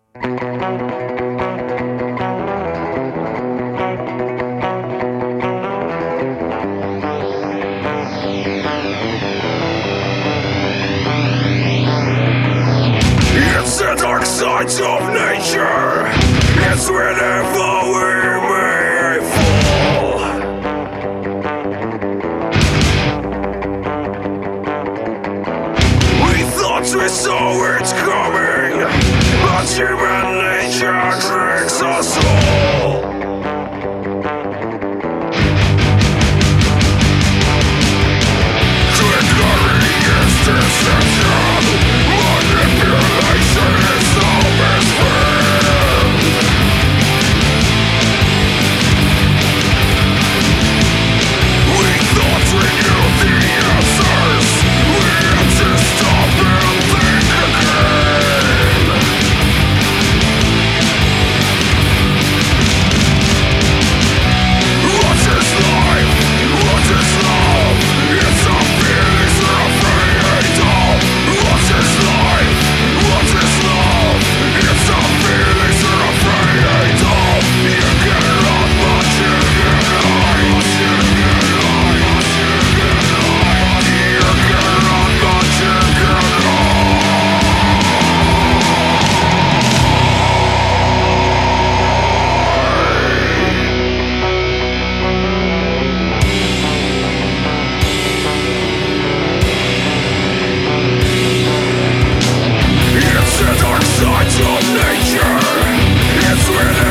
It's the dark sides of nature. It's whenever we may fall. We thought we saw it coming, but human nature tricks us all. Trickery is deception. Manipulation is the best friend. We thought we knew the answers. We had to stop and think again. What is life? What is love? It's a feelings we're afraid of. What is life? What is love? It's a feelings we're afraid of. You can run, but you can hide. You can hide. You can run, but you can It's the dark sides of nature. It's where